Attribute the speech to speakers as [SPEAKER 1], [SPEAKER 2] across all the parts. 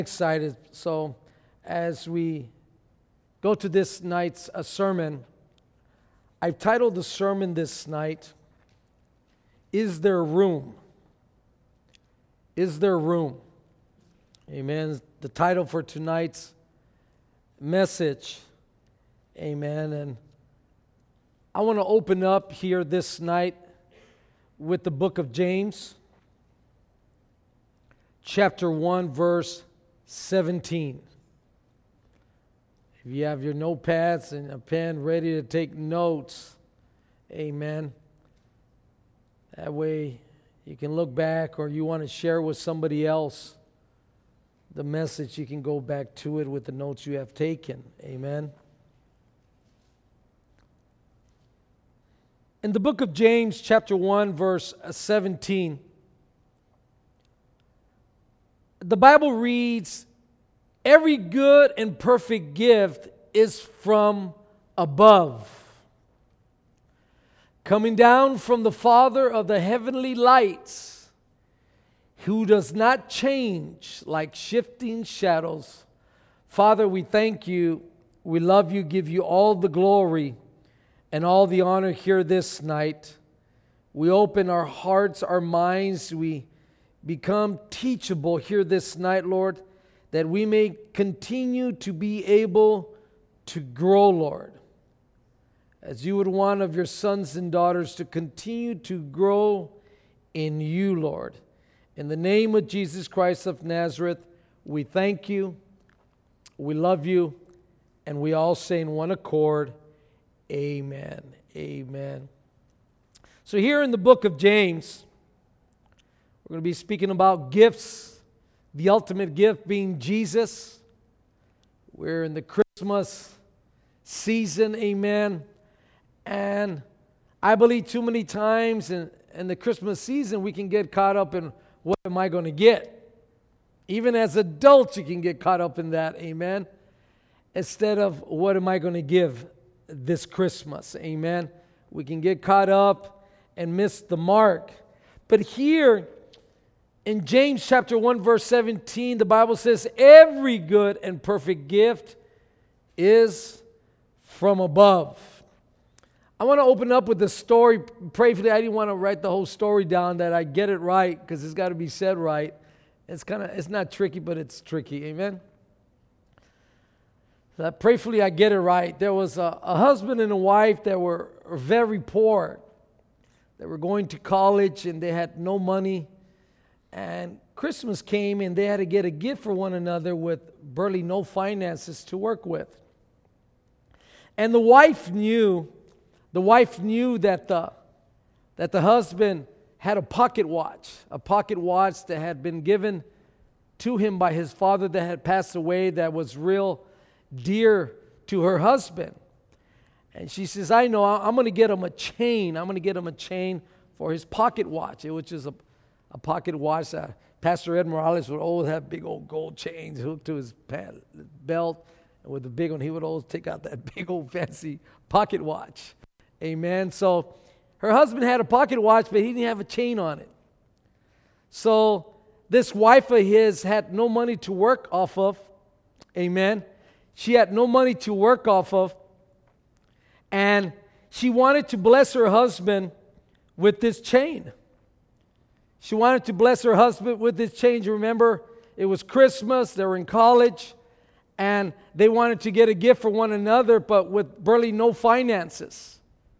[SPEAKER 1] Excited. So as we go to this night's sermon, I've titled the sermon this night, Is There Room? Is there room? Amen. The title for tonight's message. Amen. And I want to open up here this night with the book of James, chapter 1, verse 17. If you have your notepads and a pen ready to take notes, amen. That way you can look back, or you want to share with somebody else the message, you can go back to it with the notes you have taken. Amen. In the book of James, chapter 1, verse 17, the Bible reads, "Every good and perfect gift is from above, coming down from the Father of the heavenly lights, who does not change like shifting shadows." Father, we thank you, we love you, give you all the glory and all the honor here this night. We open our hearts, our minds, we become teachable here this night, Lord, that we may continue to be able to grow, Lord, as you would want of your sons and daughters to continue to grow in you, Lord. In the name of Jesus Christ of Nazareth, we thank you, we love you, and we all say in one accord, amen, amen. So here in the book of James, we're going to be speaking about gifts, the ultimate gift being Jesus. We're in the Christmas season, amen. And I believe too many times in the Christmas season we can get caught up in what am I going to get. Even as adults you can get caught up in that, amen. Instead of what am I going to give this Christmas, amen. We can get caught up and miss the mark. But here in James chapter 1 verse 17, the Bible says, every good and perfect gift is from above. I want to open up with the story. Prayerfully, I didn't want to write the whole story down, that I get it right, because it's got to be said right. It's not tricky, but it's tricky. Amen? So prayerfully, I get it right. There was a husband and a wife that were very poor. They were going to college and they had no money. And Christmas came and they had to get a gift for one another with barely no finances to work with. And the wife knew that the husband had a pocket watch that had been given to him by his father that had passed away, that was real dear to her husband. And she says, I know, I'm going to get him a chain. I'm going to get him a chain for his pocket watch, which is a pocket watch. Pastor Ed Morales would always have big old gold chains hooked to his belt. And with the big one, he would always take out that big old fancy pocket watch. Amen. So her husband had a pocket watch, but he didn't have a chain on it. So this wife of his had no money to work off of. Amen. She had no money to work off of. And she wanted to bless her husband with this chain. She wanted to bless her husband with this chain. You remember, it was Christmas, they were in college, and they wanted to get a gift for one another, but with barely no finances.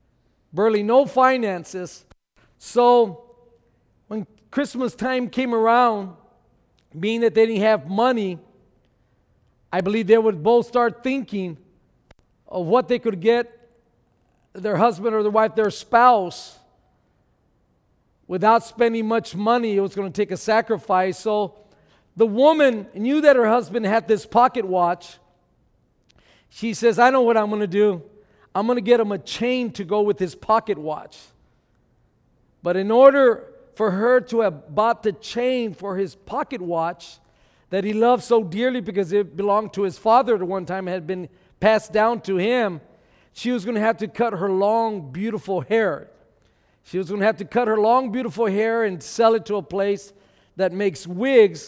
[SPEAKER 1] So when Christmas time came around, being that they didn't have money, I believe they would both start thinking of what they could get their husband or their wife, their spouse, without spending much money. It was going to take a sacrifice. So the woman knew that her husband had this pocket watch. She says, I know what I'm going to do. I'm going to get him a chain to go with his pocket watch. But in order for her to have bought the chain for his pocket watch that he loved so dearly because it belonged to his father at one time, had been passed down to him, she was going to have to cut her long, beautiful hair. She was going to have to cut her long, beautiful hair and sell it to a place that makes wigs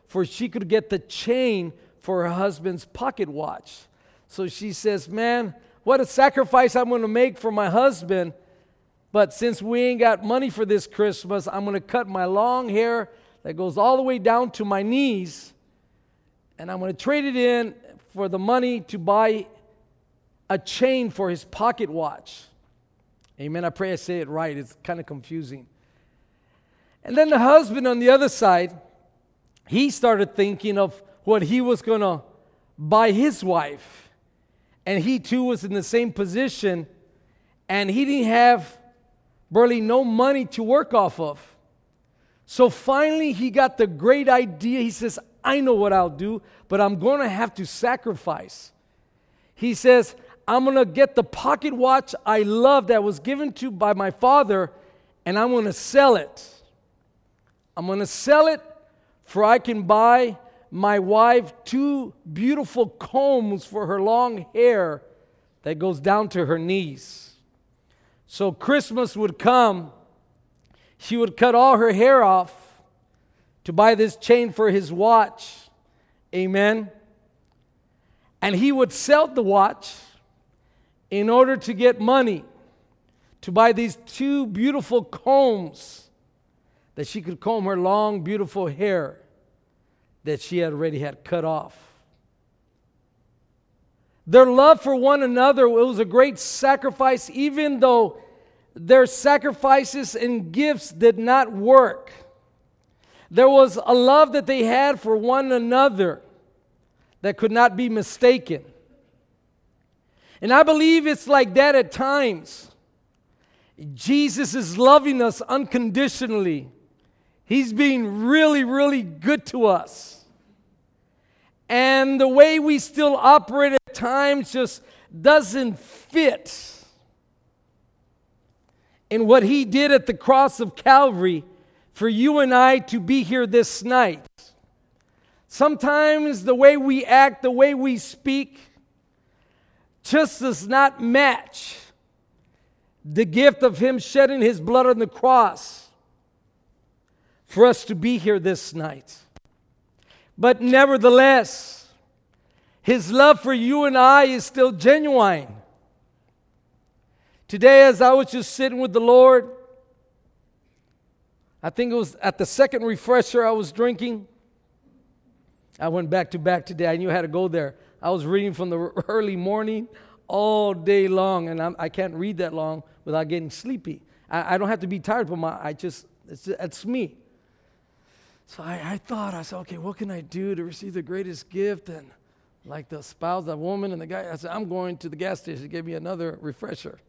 [SPEAKER 1] for she could get the chain for her husband's pocket watch. So she says, man, what a sacrifice I'm going to make for my husband. But since we ain't got money for this Christmas, I'm going to cut my long hair that goes all the way down to my knees, and I'm going to trade it in for the money to buy a chain for his pocket watch. Amen. I pray I say it right. It's kind of confusing. And then the husband on the other side, he started thinking of what he was going to buy his wife. And he too was in the same position, and he didn't have barely no money to work off of. So finally he got the great idea. He says, I know what I'll do, but I'm going to have to sacrifice. He says, I'm going to get the pocket watch I love that was given to by my father, and I'm going to sell it. I'm going to sell it for I can buy my wife 2 beautiful combs for her long hair that goes down to her knees. So Christmas would come, she would cut all her hair off to buy this chain for his watch. Amen. And he would sell the watch in order to get money to buy these 2 beautiful combs that she could comb her long, beautiful hair that she had already had cut off. Their love for one another, it was a great sacrifice, even though their sacrifices and gifts did not work. There was a love that they had for one another that could not be mistaken. And I believe it's like that at times. Jesus is loving us unconditionally. He's being really, really good to us. And the way we still operate at times just doesn't fit in what He did at the cross of Calvary for you and I to be here this night. Sometimes the way we act, the way we speak, just does not match the gift of Him shedding His blood on the cross for us to be here this night. But nevertheless, His love for you and I is still genuine. Today, as I was just sitting with the Lord, I think it was at the second refresher I was drinking. I went back to back today. I knew I had to go there. I was reading from the early morning all day long, and I can't read that long without getting sleepy. I don't have to be tired, but it's me. So I said, okay, what can I do to receive the greatest gift? And like the spouse, that woman, and the guy, I said, I'm going to the gas station to get me another refresher.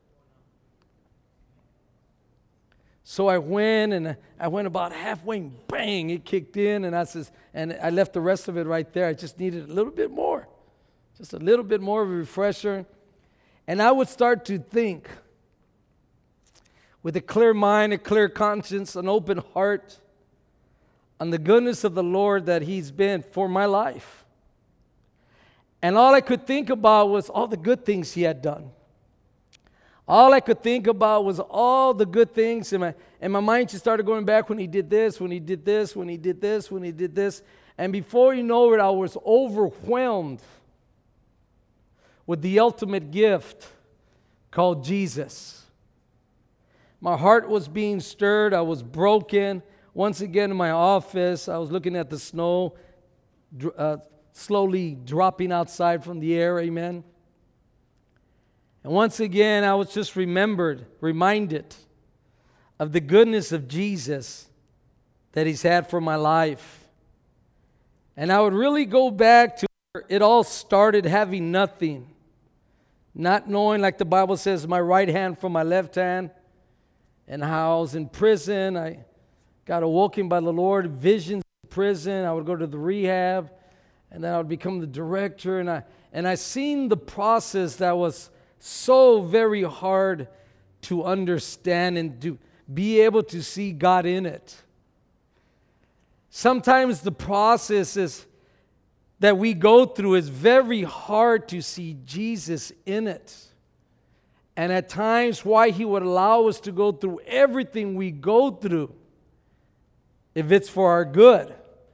[SPEAKER 1] So I went, and I went about halfway, and bang, it kicked in, and I left the rest of it right there. I just needed a little bit more, just a little bit more of a refresher. And I would start to think with a clear mind, a clear conscience, an open heart on the goodness of the Lord that He's been for my life. And all I could think about was all the good things He had done. All I could think about was all the good things, and my mind just started going back when He did this, when He did this, when He did this, when He did this. And before you know it, I was overwhelmed with the ultimate gift called Jesus. My heart was being stirred. I was broken. Once again in my office, I was looking at the snow slowly dropping outside from the air, amen. And once again, I was just reminded of the goodness of Jesus that He's had for my life. And I would really go back to where it all started, having nothing. Not knowing, like the Bible says, my right hand from my left hand. And how I was in prison. I got awoken by the Lord, visions in prison. I would go to the rehab. And then I would become the director. And I seen the process that was so very hard to understand and to be able to see God in it. Sometimes the processes that we go through is very hard to see Jesus in it. And at times why He would allow us to go through everything we go through if it's for our good.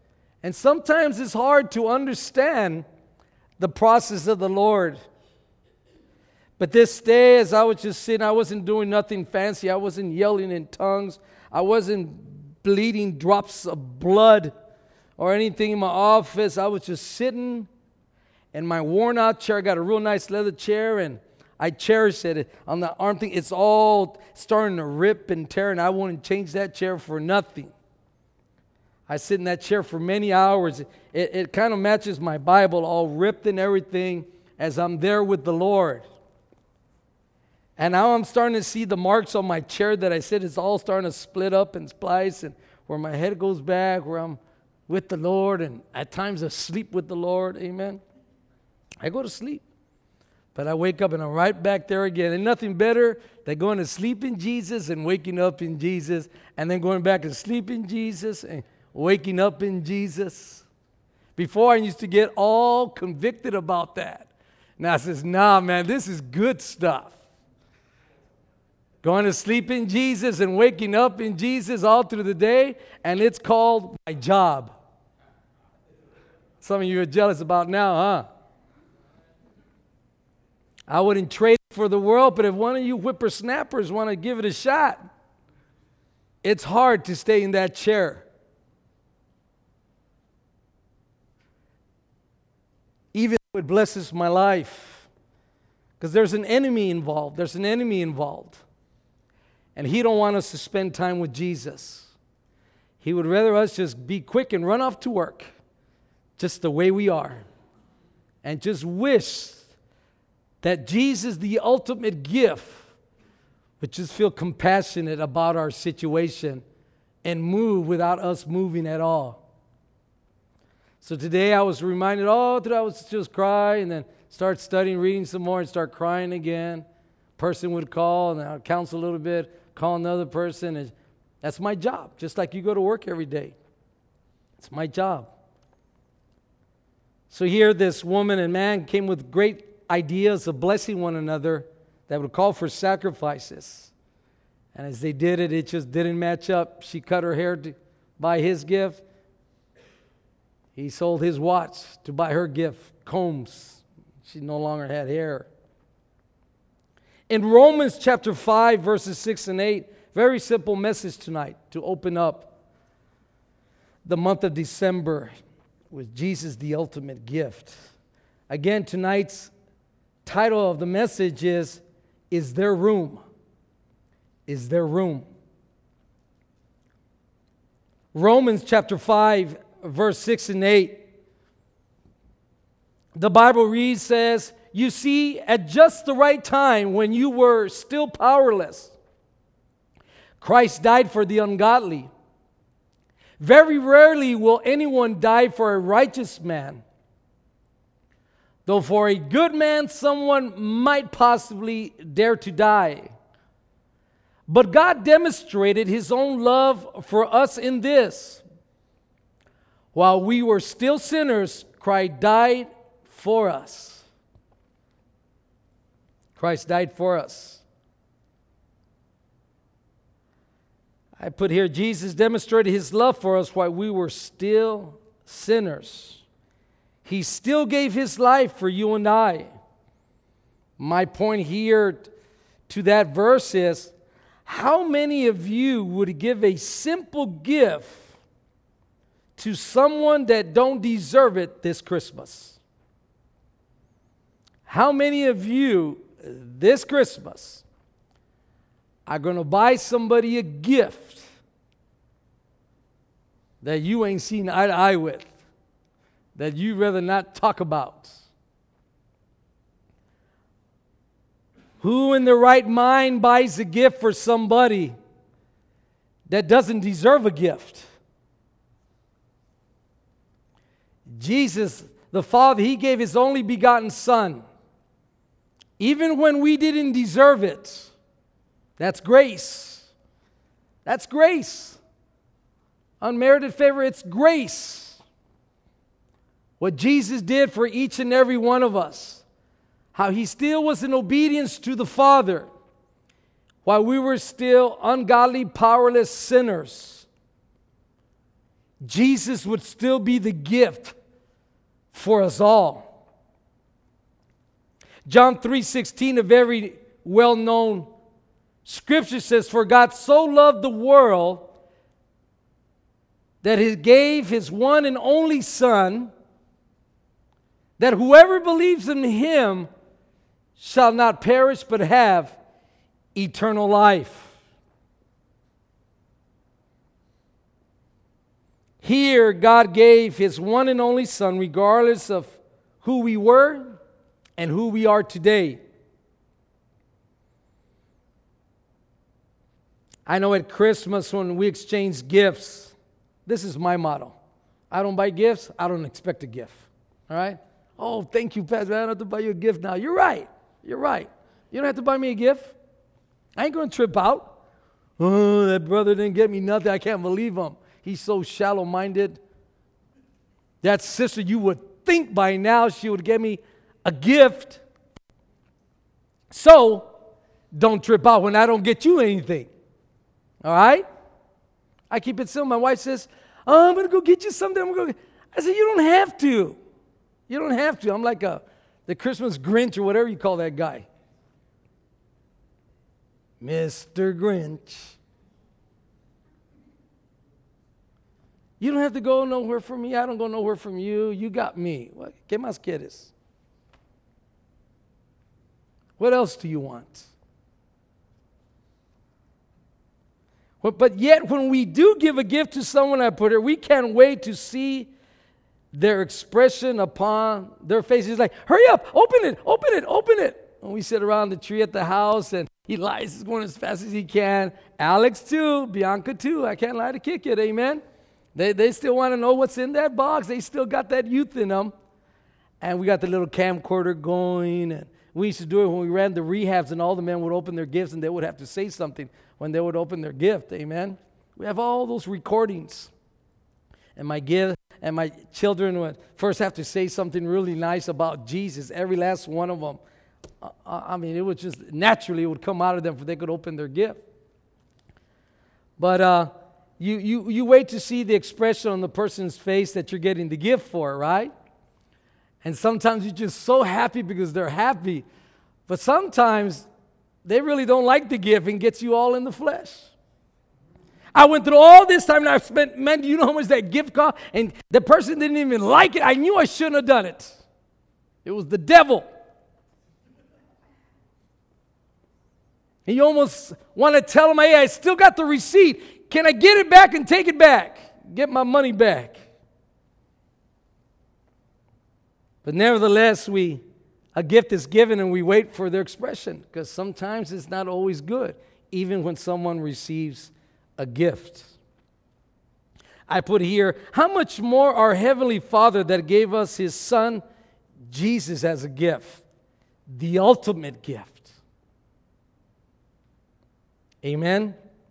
[SPEAKER 1] And sometimes it's hard to understand the process of the Lord. But this day, as I was just sitting, I wasn't doing nothing fancy. I wasn't yelling in tongues. I wasn't bleeding drops of blood or anything in my office. I was just sitting in my worn out chair. I got a real nice leather chair, and I cherish it. On the arm thing, it's all starting to rip and tear, and I wouldn't change that chair for nothing. I sit in that chair for many hours. It kind of matches my Bible, all ripped and everything, as I'm there with the Lord. And now I'm starting to see the marks on my chair that I said it's all starting to split up and splice, and where my head goes back, where I'm with the Lord, and at times I sleep with the Lord. Amen. I go to sleep, but I wake up and I'm right back there again. And nothing better than going to sleep in Jesus and waking up in Jesus, and then going back and sleep in Jesus and waking up in Jesus. Before, I used to get all convicted about that. Now I says, nah, man, this is good stuff. Going to sleep in Jesus and waking up in Jesus all through the day, and it's called my job. Some of you are jealous about now, huh? I wouldn't trade it for the world, but if one of you whippersnappers want to give it a shot, it's hard to stay in that chair. Even though it blesses my life, because there's an enemy involved. There's an enemy involved. And he don't want us to spend time with Jesus. He would rather us just be quick and run off to work, just the way we are, and just wish that Jesus, the ultimate gift, would just feel compassionate about our situation and move without us moving at all. So today I was reminded, that I was just cry, and then start studying, reading some more, and start crying again. Person would call, and I'd counsel a little bit, call another person. And that's my job, just like you go to work every day. It's my job. So here this woman and man came with great ideas of blessing one another that would call for sacrifices. And as they did it, it just didn't match up. She cut her hair to buy his gift. He sold his watch to buy her gift, combs. She no longer had hair. In Romans chapter 5, verses 6 and 8, very simple message tonight to open up the month of December with Jesus, the ultimate gift. Again, tonight's title of the message is There Room? Is there room? Romans chapter 5, verse 6 and 8. The Bible reads, says, you see, at just the right time when you were still powerless, Christ died for the ungodly. Very rarely will anyone die for a righteous man, though for a good man someone might possibly dare to die. But God demonstrated His own love for us in this: while we were still sinners, Christ died for us. Christ died for us. I put here, Jesus demonstrated His love for us while we were still sinners. He still gave His life for you and I. My point here to that verse is, how many of you would give a simple gift to someone that don't deserve it this Christmas? How many of you this Christmas are going to buy somebody a gift that you ain't seen eye to eye with, that you'd rather not talk about? Who in their right mind buys a gift for somebody that doesn't deserve a gift? Jesus, the Father, He gave His only begotten Son, even when we didn't deserve it. That's grace. That's grace. Unmerited favor, it's grace. What Jesus did for each and every one of us. How He still was in obedience to the Father while we were still ungodly, powerless sinners. Jesus would still be the gift for us all. John 3:16, a very well-known scripture says, "For God so loved the world that He gave His one and only Son, that whoever believes in Him shall not perish but have eternal life." Here, God gave His one and only Son, regardless of who we were and who we are today. I know at Christmas when we exchange gifts, this is my motto. I don't buy gifts, I don't expect a gift. All right? "Oh, thank you, Pastor. I don't have to buy you a gift now." You're right. You're right. You don't have to buy me a gift. I ain't going to trip out. "Oh, that brother didn't get me nothing. I can't believe him. He's so shallow-minded." That sister, you would think by now she would get me a gift. So, don't trip out when I don't get you anything. All right? I keep it simple. My wife says, "Oh, I'm going to go get you something." I said, "You don't have to. You don't have to." I'm like the Christmas Grinch or whatever you call that guy. Mr. Grinch. You don't have to go nowhere from me. I don't go nowhere from you. You got me. ¿Qué más quieres? What else do you want? But yet, when we do give a gift to someone, I put it, we can't wait to see their expression upon their faces. Like, "Hurry up, open it, open it, open it." And we sit around the tree at the house, and Eli is going as fast as he can. Alex too, Bianca too. I can't lie to kick it, amen? They still want to know what's in that box. They still got that youth in them. And we got the little camcorder going. And we used to do it when we ran the rehabs, and all the men would open their gifts, and they would have to say something when they would open their gift. Amen? We have all those recordings. And my gift and my children would first have to say something really nice about Jesus. Every last one of them. I mean, it would just naturally it would come out of them for they could open their gift. But you wait to see the expression on the person's face that you're getting the gift for, right? And sometimes you're just so happy because they're happy. But sometimes they really don't like the gift and gets you all in the flesh. I went through all this time and I spent, man, do you know how much that gift cost? And the person didn't even like it. I knew I shouldn't have done it. It was the devil. And you almost want to tell them, "Hey, I still got the receipt. Can I get it back and take it back? Get my money back." But nevertheless, a gift is given and we wait for their expression, because sometimes it's not always good, even when someone receives a gift. I put here, how much more our Heavenly Father that gave us His Son, Jesus, as a gift, the ultimate gift. Amen?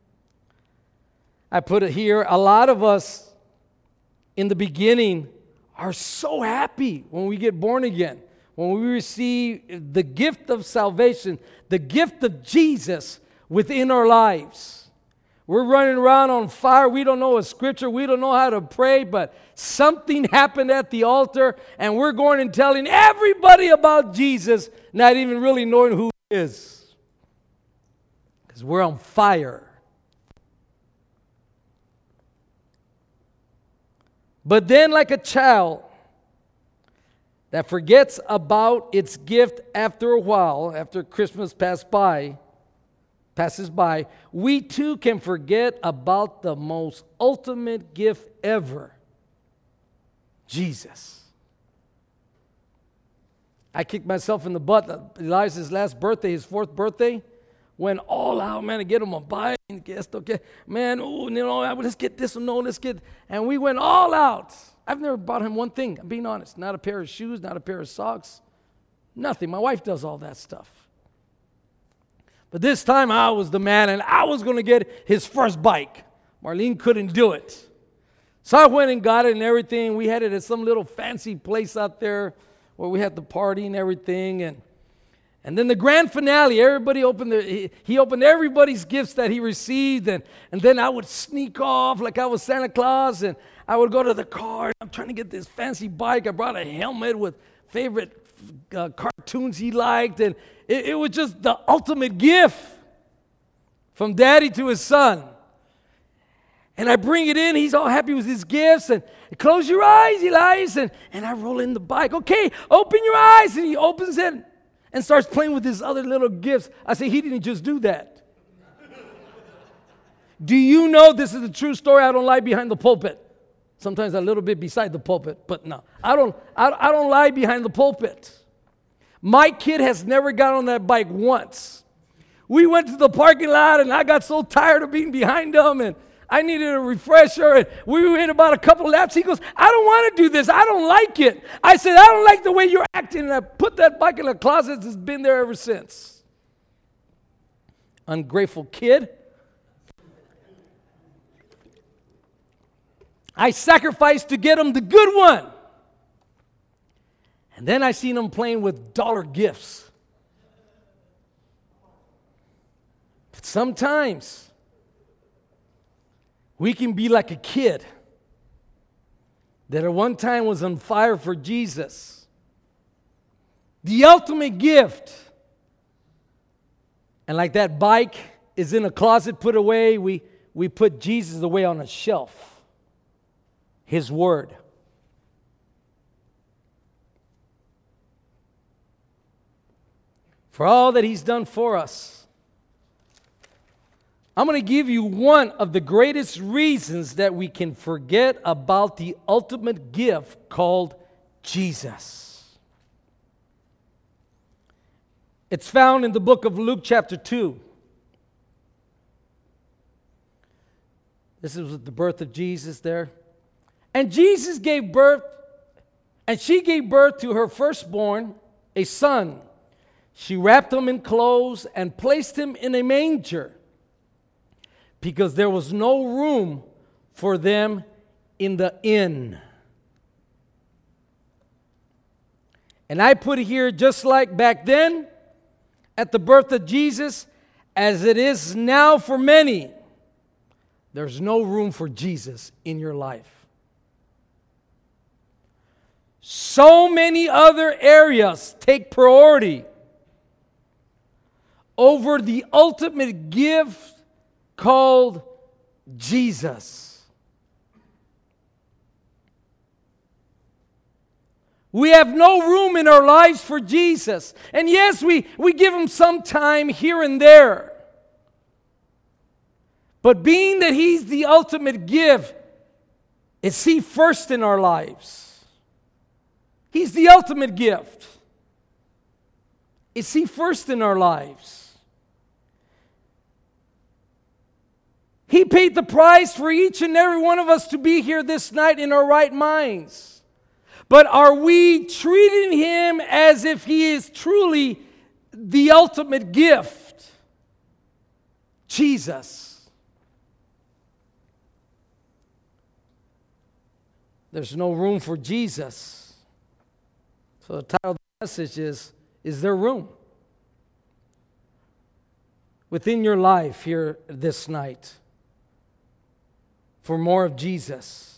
[SPEAKER 1] I put it here, a lot of us in the beginning are so happy when we get born again, when we receive the gift of salvation, the gift of Jesus within our lives. We're running around on fire. We don't know a scripture. We don't know how to pray, but something happened at the altar, and we're going and telling everybody about Jesus, not even really knowing who He is, because we're on fire. But then, like a child that forgets about its gift after a while, after Christmas passes by, we too can forget about the most ultimate gift ever, Jesus. I kicked myself in the butt. Elijah's last birthday, his 4th birthday, went all out, man, to get him a bike. Man, let's get this one, let's get, and we went all out. I've never bought him one thing, I'm being honest. Not a pair of shoes, not a pair of socks, nothing. My wife does all that stuff. But this time I was the man, and I was going to get his first bike. Marlene couldn't do it. So I went and got it and everything. We had it at some little fancy place out there where we had the party and everything. And then the grand finale, he opened everybody's gifts that he received. And then I would sneak off like I was Santa Claus. And I would go to the car. I'm trying to get this fancy bike. I brought a helmet with favorite cartoons he liked. And it was just the ultimate gift from daddy to his son. And I bring it in. He's all happy with his gifts. And close your eyes, Elias. And I roll in the bike. Okay, open your eyes. And he opens it and starts playing with his other little gifts. I say, he didn't just do that. Do you know this is a true story? I don't lie behind the pulpit. Sometimes a little bit beside the pulpit, but no. I don't lie behind the pulpit. My kid has never got on that bike once. We went to the parking lot, and I got so tired of being behind him, and I needed a refresher, and we went about a couple laps. He goes, I don't want to do this. I don't like it. I said, I don't like the way you're acting, and I put that bike in the closet. It's been there ever since. Ungrateful kid. I sacrificed to get him the good one. And then I seen him playing with dollar gifts. But sometimes we can be like a kid that at one time was on fire for Jesus. The ultimate gift. And like that bike is in a closet put away, we put Jesus away on a shelf. His word. For all that he's done for us. I'm going to give you one of the greatest reasons that we can forget about the ultimate gift called Jesus. It's found in the book of Luke chapter 2. This is the birth of Jesus there. And Jesus gave birth, and she gave birth to her firstborn, a son. She wrapped him in clothes and placed him in a manger because there was no room for them in the inn. And I put here, just like back then, at the birth of Jesus, as it is now for many, there's no room for Jesus in your life. So many other areas take priority over the ultimate gift called Jesus. We have no room in our lives for Jesus. And yes, we give him some time here and there. But being that he's the ultimate gift, is he first in our lives? He's the ultimate gift. Is he first in our lives? He paid the price for each and every one of us to be here this night in our right minds. But are we treating him as if he is truly the ultimate gift? Jesus. There's no room for Jesus. So the title of the message is there room within your life here this night for more of Jesus?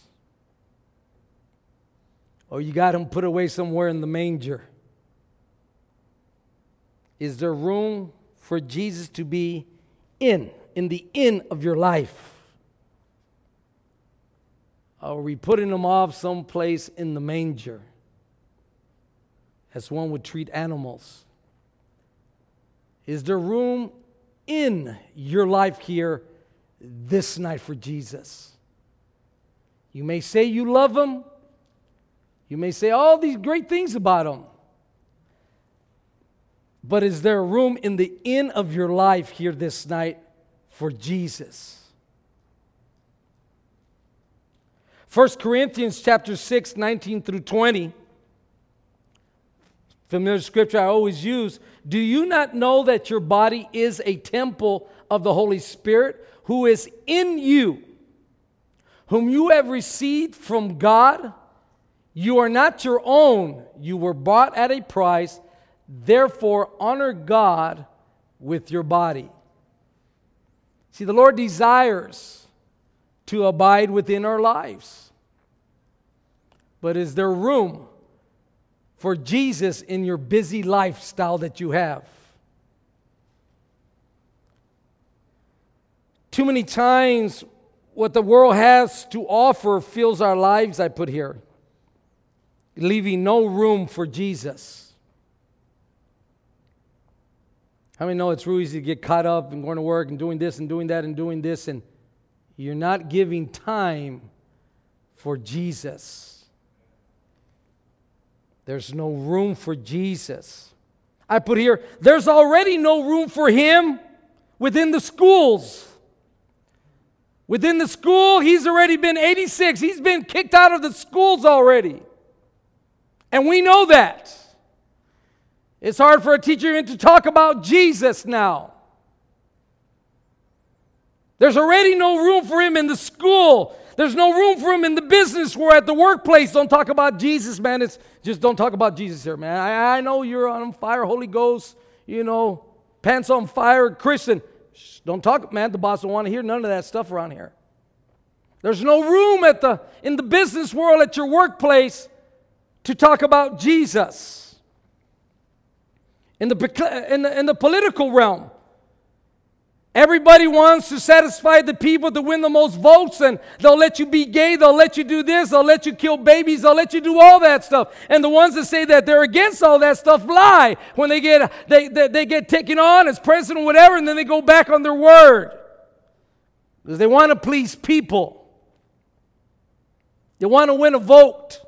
[SPEAKER 1] Or you got him put away somewhere in the manger? Is there room for Jesus to be in the inn of your life? Or are we putting him off someplace in the manger, as one would treat animals? Is there room in your life here this night for Jesus? You may say you love him. You may say all these great things about him. But is there room in the inn of your life here this night for Jesus? 1 Corinthians chapter 6, 19 through 20. Familiar scripture I always use. Do you not know that your body is a temple of the Holy Spirit who is in you, whom you have received from God? You are not your own. You were bought at a price. Therefore, honor God with your body. See, the Lord desires to abide within our lives. But is there room for Jesus in your busy lifestyle that you have? Too many times, what the world has to offer fills our lives, I put here, leaving no room for Jesus. How many know it's real easy to get caught up in going to work and doing this and doing that and doing this, and you're not giving time for Jesus? There's no room for Jesus. I put here, there's already no room for Him within the schools. Within the school, He's already been 86. He's been kicked out of the schools already. And we know that. It's hard for a teacher to talk about Jesus now. There's already no room for Him in the school. There's no room for Him in the business or at the workplace. Don't talk about Jesus, man. It's just don't talk about Jesus here, man. I know you're on fire, Holy Ghost, pants on fire, Christian. Shh, don't talk, man. The boss don't want to hear none of that stuff around here. There's no room in the business world, at your workplace, to talk about Jesus. In the political realm, everybody wants to satisfy the people to win the most votes, and they'll let you be gay, they'll let you do this, they'll let you kill babies, they'll let you do all that stuff. And the ones that say that they're against all that stuff lie when they get taken on as president or whatever, and then they go back on their word. Because they want to please people. They want to win a vote.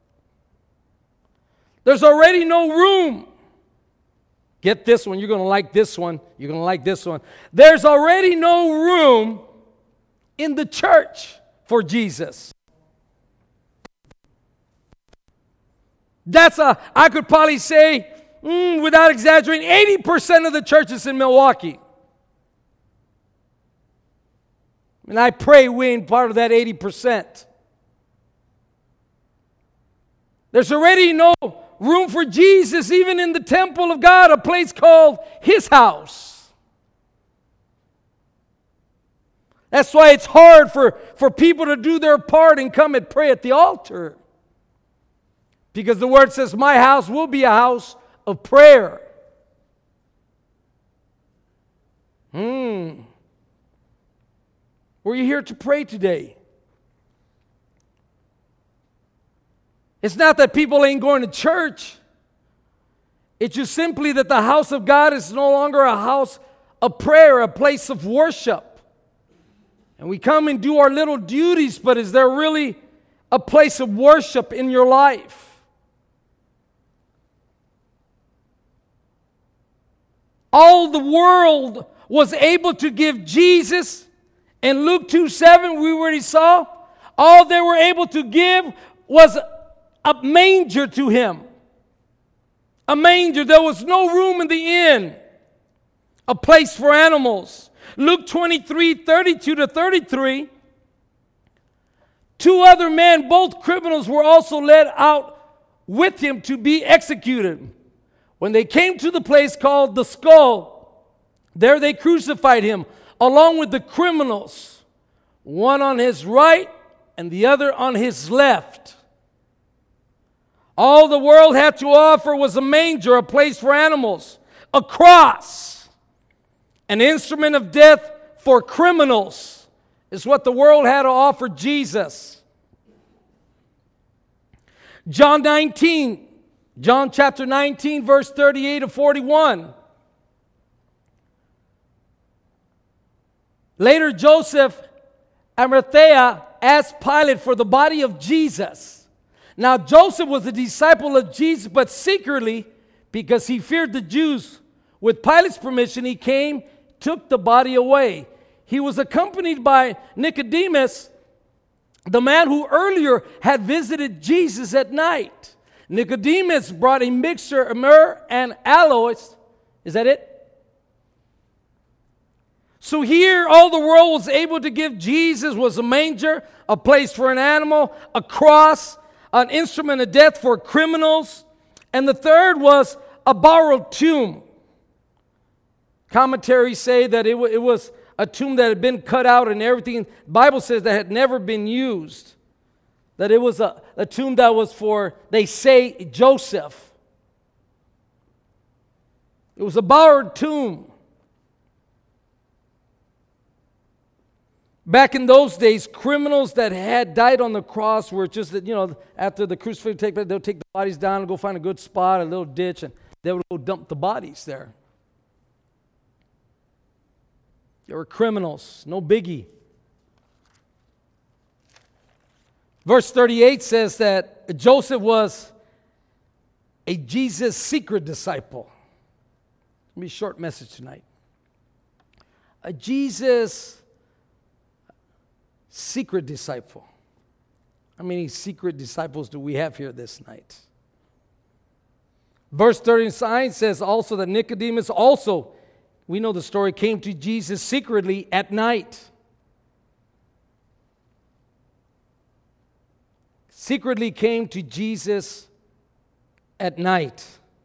[SPEAKER 1] There's already no room. Get this one. You're going to like this one. You're going to like this one. There's already no room in the church for Jesus. I could probably say, without exaggerating, 80% of the churches in Milwaukee. And I pray we ain't part of that 80%. There's already no room for Jesus even in the temple of God, a place called His house. That's why it's hard for people to do their part and come and pray at the altar. Because the Word says, my house will be a house of prayer. Were you here to pray today? It's not that people ain't going to church. It's just simply that the house of God is no longer a house of prayer, a place of worship. And we come and do our little duties, but is there really a place of worship in your life? All the world was able to give Jesus, in Luke 2:7, we already saw, all they were able to give was a manger to Him. A manger. There was no room in the inn. A place for animals. Luke 23:32-33. Two other men, both criminals, were also led out with Him to be executed. When they came to the place called the Skull, there they crucified Him along with the criminals, one on His right and the other on His left. All the world had to offer was a manger, a place for animals, a cross, an instrument of death for criminals, is what the world had to offer Jesus. John chapter 19, verse 38-41. Later, Joseph Arimathea asked Pilate for the body of Jesus. Now, Joseph was a disciple of Jesus, but secretly, because he feared the Jews. With Pilate's permission, he came, took the body away. He was accompanied by Nicodemus, the man who earlier had visited Jesus at night. Nicodemus brought a mixture of myrrh and aloes. Is that it? So here, all the world was able to give Jesus was a manger, a place for an animal, a cross, an instrument of death for criminals, and the third was a borrowed tomb. Commentaries say that it was a tomb that had been cut out and everything. The Bible says that had never been used. That it was a tomb that was for, they say, Joseph. It was a borrowed tomb. Back in those days, criminals that had died on the cross were just, after the crucifixion take place, they'll take the bodies down and go find a good spot, a little ditch, and they would go dump the bodies there. They were criminals, no biggie. Verse 38 says that Joseph was a Jesus secret disciple. It's going to be a short message tonight. A Jesus secret disciple. How many secret disciples do we have here this night? Verse 39 says also that Nicodemus also, we know the story, came to Jesus secretly at night. Secretly came to Jesus at night.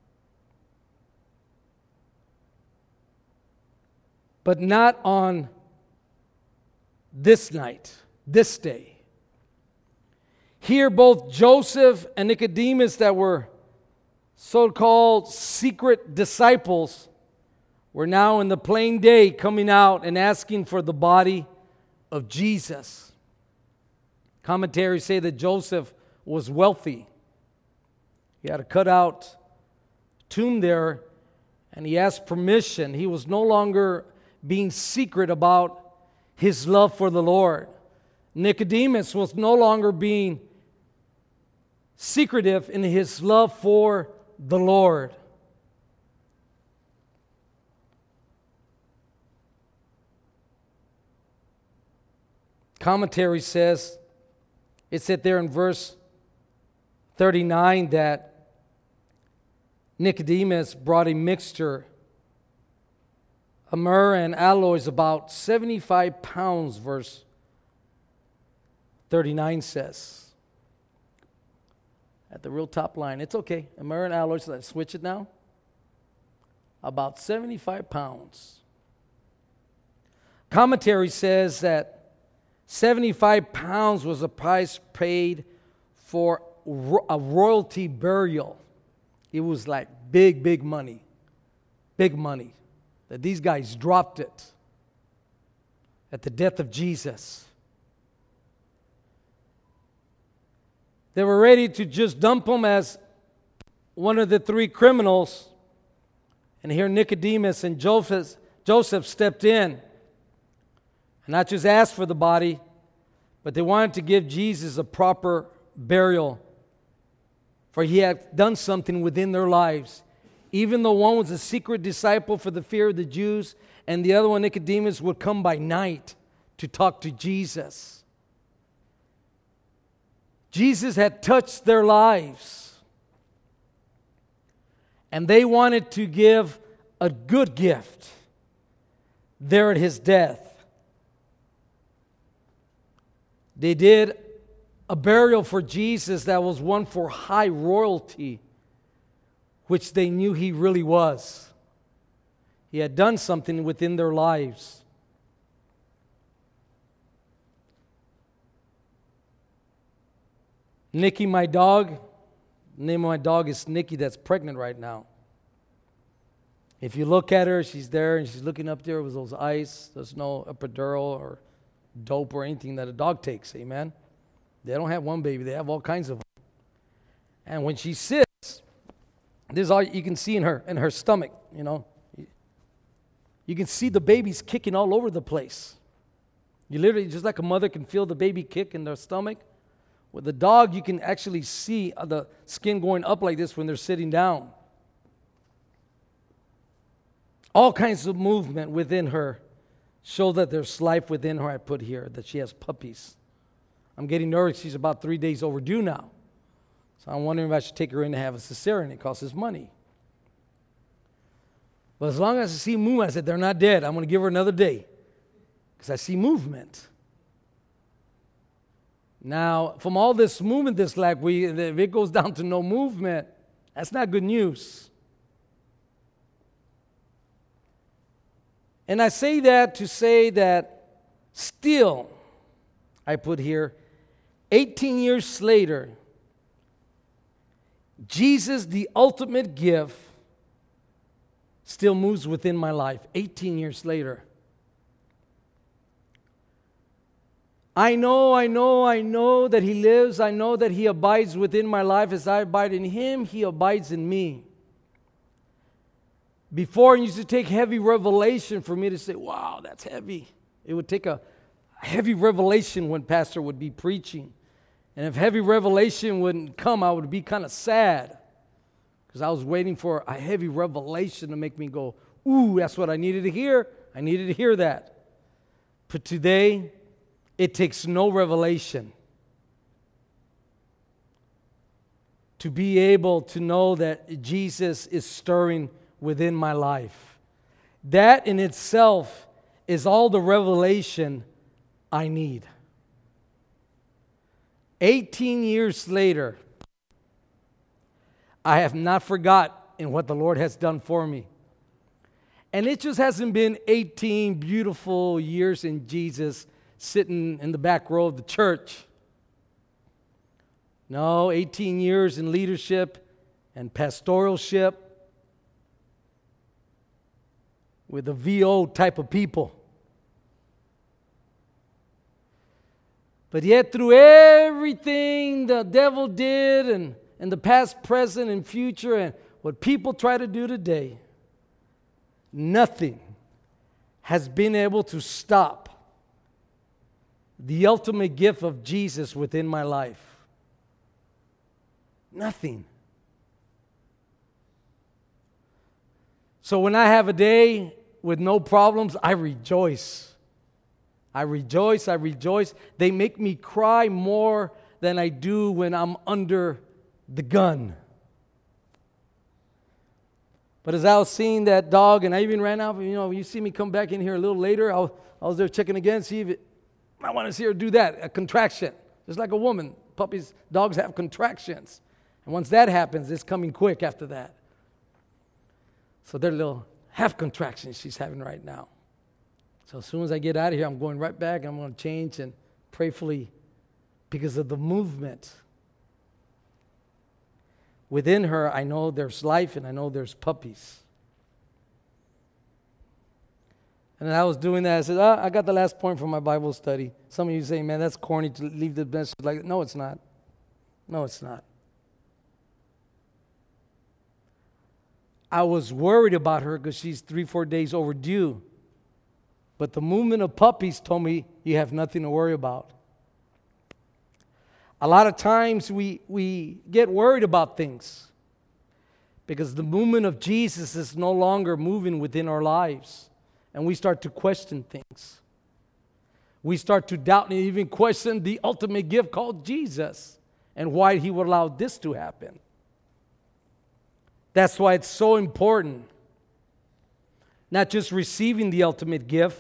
[SPEAKER 1] But not on this night, this day. Here, both Joseph and Nicodemus, that were so-called secret disciples, were now in the plain day coming out and asking for the body of Jesus. Commentaries say that Joseph was wealthy. He had a cut-out tomb there, and he asked permission. He was no longer being secret about his love for the Lord. Nicodemus was no longer being secretive in his love for the Lord. Commentary says, it said there in verse 39 that Nicodemus brought a mixture of myrrh and aloes, about 75 pounds, verse 39 says. At the real top line, it's okay. A myrrh and aloes, let's switch it now. About 75 pounds. Commentary says that 75 pounds was the price paid for a royalty burial. It was like big money. Big money. That these guys dropped it at the death of Jesus. They were ready to just dump him as one of the three criminals. And here Nicodemus and Joseph stepped in. And not just asked for the body, but they wanted to give Jesus a proper burial. For he had done something within their lives. Even though one was a secret disciple for the fear of the Jews, and the other one, Nicodemus, would come by night to talk to Jesus. Jesus had touched their lives. And they wanted to give a good gift there at his death. They did a burial for Jesus that was one for high royalty, which they knew he really was. He had done something within their lives. Nikki, my dog, the name of my dog is Nikki, that's pregnant right now. If you look at her, she's there and she's looking up there with those eyes. There's no epidural or dope or anything that a dog takes, amen? They don't have one baby, they have all kinds of them. And when she sits, this is all you can see in her stomach, you know. You can see the babies kicking all over the place. You literally, just like a mother can feel the baby kick in their stomach, with the dog you can actually see the skin going up like this when they're sitting down. All kinds of movement within her show that there's life within her. I put here that she has puppies. I'm getting nervous. She's about 3 days overdue now. So I'm wondering if I should take her in to have a cesarean. It costs us money. But as long as I see movement, I said, they're not dead. I'm going to give her another day because I see movement. Now, from all this movement this last week, if it goes down to no movement, that's not good news. And I say that to say that still, I put here, 18 years later, Jesus, the ultimate gift, still moves within my life 18 years later. I know that He lives. I know that He abides within my life. As I abide in Him, He abides in me. Before, it used to take heavy revelation for me to say, wow, that's heavy. It would take a heavy revelation when Pastor would be preaching. And if heavy revelation wouldn't come, I would be kind of sad. Because I was waiting for a heavy revelation to make me go, ooh, that's what I needed to hear. I needed to hear that. But today, it takes no revelation to be able to know that Jesus is stirring within my life. That in itself is all the revelation I need. 18 years later, I have not forgotten what the Lord has done for me. And it just hasn't been 18 beautiful years in Jesus sitting in the back row of the church. No, 18 years in leadership and pastoralship with a VO type of people. But yet through everything the devil did and the past, present, and future, and what people try to do today, nothing has been able to stop the ultimate gift of Jesus within my life. Nothing. So when I have a day with no problems, I rejoice. I rejoice. They make me cry more than I do when I'm under the gun. But as I was seeing that dog, and I even ran out, you see me come back in here a little later, I was there checking again, see if I want to see her do that, a contraction. Just like a woman, dogs have contractions. And once that happens, it's coming quick after that. So they're little half contractions she's having right now. So as soon as I get out of here, I'm going right back. I'm going to change and prayerfully, because of the movement within her, I know there's life and I know there's puppies. And I was doing that. I said, I got the last point from my Bible study. Some of you say, man, that's corny to leave the message like that. No, it's not. No, it's not. I was worried about her because she's 3-4 days overdue. But the movement of puppies told me you have nothing to worry about. A lot of times we get worried about things because the movement of Jesus is no longer moving within our lives. And we start to question things. We start to doubt and even question the ultimate gift called Jesus and why He would allow this to happen. That's why it's so important, not just receiving the ultimate gift,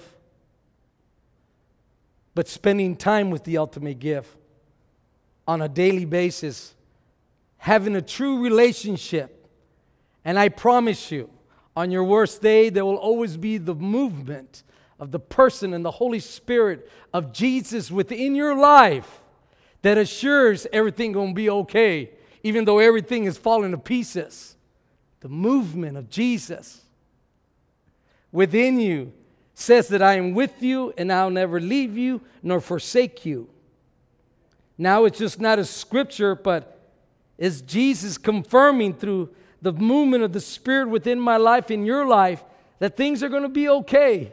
[SPEAKER 1] but spending time with the ultimate gift on a daily basis, having a true relationship. And I promise you, on your worst day, there will always be the movement of the person and the Holy Spirit of Jesus within your life that assures everything going to be okay, even though everything is falling to pieces. The movement of Jesus within you says that I am with you and I'll never leave you nor forsake you. Now it's just not a scripture, but it's Jesus confirming through the movement of the Spirit within my life, in your life, that things are going to be okay.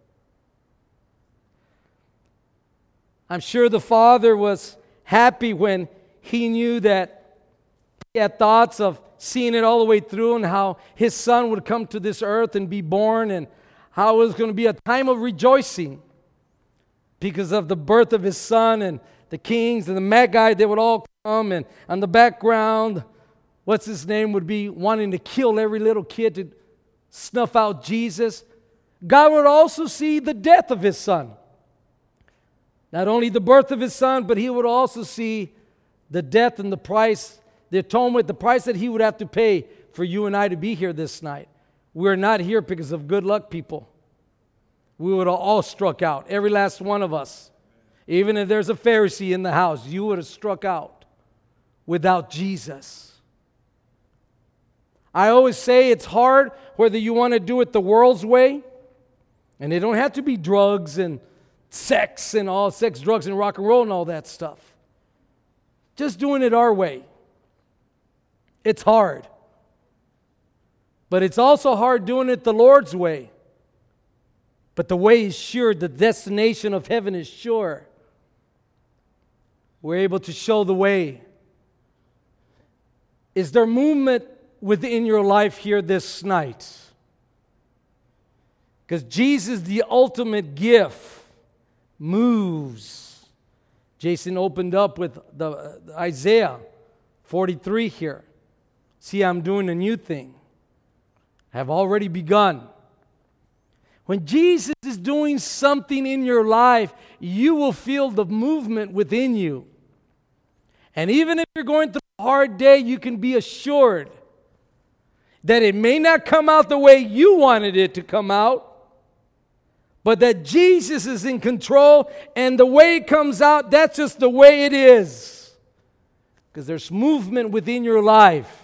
[SPEAKER 1] I'm sure the Father was happy when He knew that He had thoughts of seeing it all the way through and how His Son would come to this earth and be born and how it was going to be a time of rejoicing because of the birth of His Son, and the kings and the Magi, they would all come, and on the background, what's his name, would be wanting to kill every little kid to snuff out Jesus. God would also see the death of His Son. Not only the birth of His Son, but He would also see the death and the price, the atonement, the price that He would have to pay for you and I to be here this night. We're not here because of good luck, people. we would have all struck out, every last one of us. Even if there's a Pharisee in the house, you would have struck out without Jesus. I always say it's hard whether you want to do it the world's way, and it don't have to be drugs and sex and all sex, drugs, and rock and roll and all that stuff. Just doing it our way. It's hard. But it's also hard doing it the Lord's way. But the way is sure, the destination of heaven is sure. We're able to show the way. Is there movement within your life here this night? Because Jesus, the ultimate gift, moves. Jason opened up with the Isaiah 43 here. See, I'm doing a new thing. I have already begun. When Jesus is doing something in your life, you will feel the movement within you. And even if you're going through a hard day, you can be assured that it may not come out the way you wanted it to come out, but that Jesus is in control, and the way it comes out, that's just the way it is. Because there's movement within your life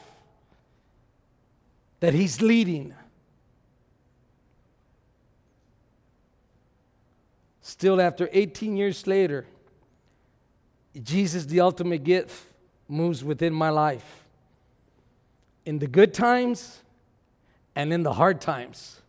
[SPEAKER 1] that He's leading. Still, after 18 years later, Jesus, the ultimate gift, moves within my life. In the good times and in the hard times.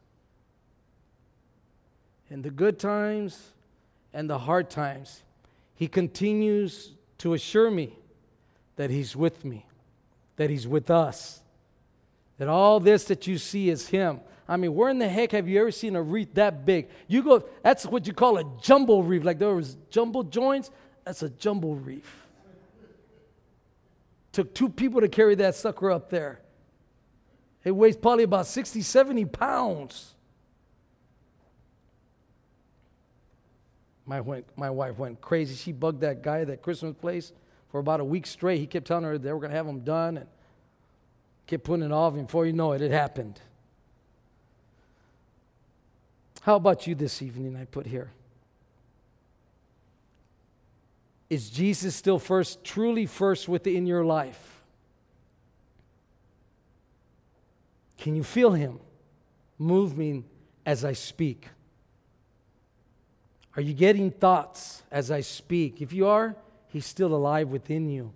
[SPEAKER 1] In the good times and the hard times, He continues to assure me that He's with me, that He's with us, that all this that you see is Him. I mean, where in the heck have you ever seen a wreath that big? You go, that's what you call a jumbo wreath. Like there was jumbo joints, that's a jumbo wreath. Took 2 people to carry that sucker up there. It weighs probably about 60, 70 pounds. My wife went crazy. She bugged that guy at that Christmas place for about a week straight. He kept telling her they were going to have them done and kept putting it off. And before you know it, it happened. How about you this evening, I put here? Is Jesus still first, truly first within your life? Can you feel Him moving as I speak? Are you getting thoughts as I speak? If you are, He's still alive within you.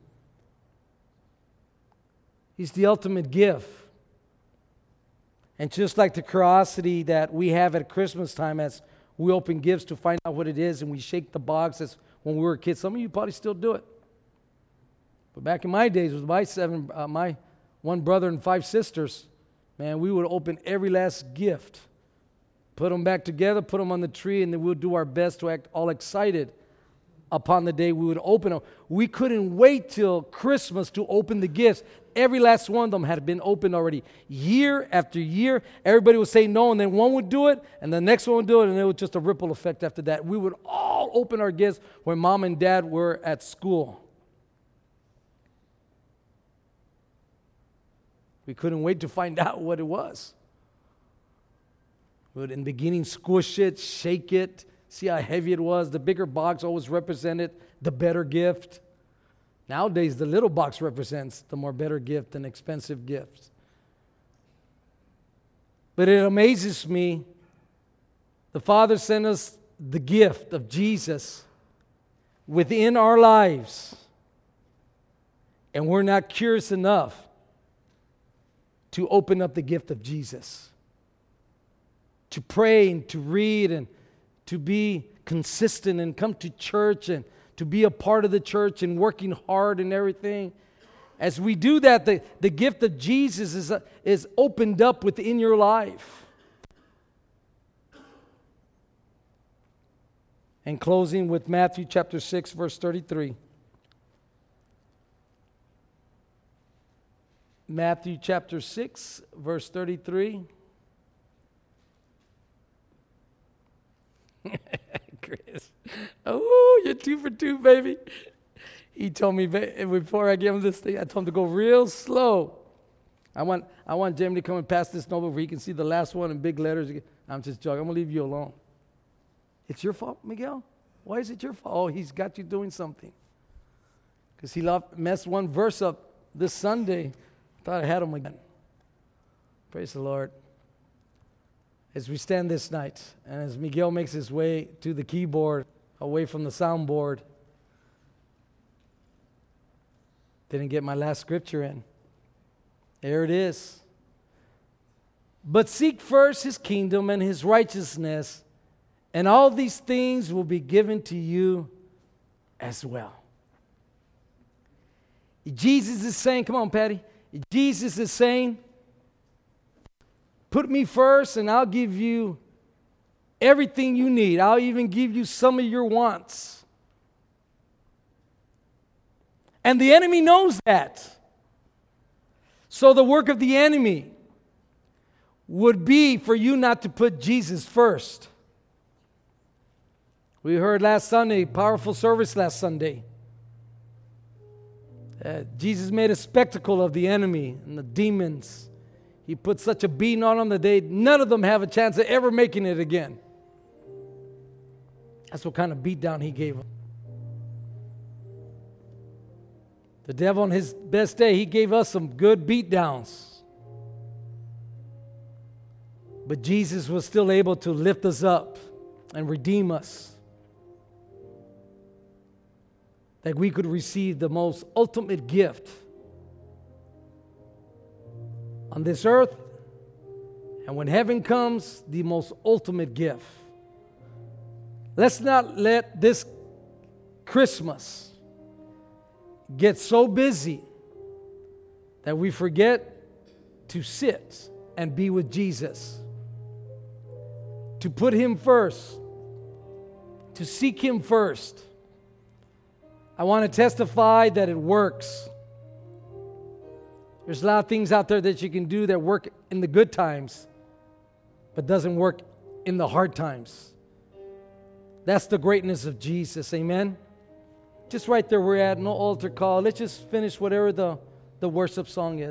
[SPEAKER 1] He's the ultimate gift. And just like the curiosity that we have at Christmas time as we open gifts to find out what it is and we shake the box as when we were kids. Some of you probably still do it. But back in my days, with my 1 brother and 5 sisters, man, we would open every last gift, put them back together, put them on the tree, and then we would do our best to act all excited upon the day we would open them. We couldn't wait till Christmas to open the gifts. Every last one of them had been opened already. Year after year, everybody would say no, and then one would do it, and the next one would do it, and it was just a ripple effect after that. We would all open our gifts when Mom and Dad were at school. We couldn't wait to find out what it was. We would, in the beginning, squish it, shake it, see how heavy it was. The bigger box always represented the better gift. Nowadays, the little box represents the more better gift and expensive gifts. But it amazes me, the Father sent us the gift of Jesus within our lives, and we're not curious enough to open up the gift of Jesus, to pray and to read and to be consistent and come to church and to be a part of the church and working hard and everything. As we do that, the gift of Jesus is opened up within your life. And closing with Matthew chapter 6, verse 33. Matthew chapter 6, verse 33. Chris. Oh, you're 2 for 2, baby. He told me before I gave him this thing, I told him to go real slow. I want Jamie to come and pass this note where he can see the last one in big letters. I'm just joking. I'm going to leave you alone. It's your fault, Miguel? Why is it your fault? Oh, he's got you doing something. Because he messed one verse up this Sunday. Thought I had him again. Praise the Lord. As we stand this night, and as Miguel makes his way to the keyboard, away from the soundboard, didn't get my last scripture in. There it is. But seek first his kingdom and his righteousness, and all these things will be given to you as well. Jesus is saying, come on, Patty. Jesus is saying, put me first and I'll give you everything you need. I'll even give you some of your wants. And the enemy knows that. So the work of the enemy would be for you not to put Jesus first. We heard last Sunday, powerful service last Sunday. Jesus made a spectacle of the enemy and the demons. He put such a beating on them that none of them have a chance of ever making it again. That's what kind of beatdown he gave them. The devil on his best day, he gave us some good beatdowns. But Jesus was still able to lift us up and redeem us. That we could receive the most ultimate gift on this earth, and when heaven comes, the most ultimate gift. Let's not let this Christmas get so busy that we forget to sit and be with Jesus, to put him first, to seek him first. I want to testify that it works. There's a lot of things out there that you can do that work in the good times, but doesn't work in the hard times. That's the greatness of Jesus, amen? Just right there we're at, no altar call. Let's just finish whatever the worship song is.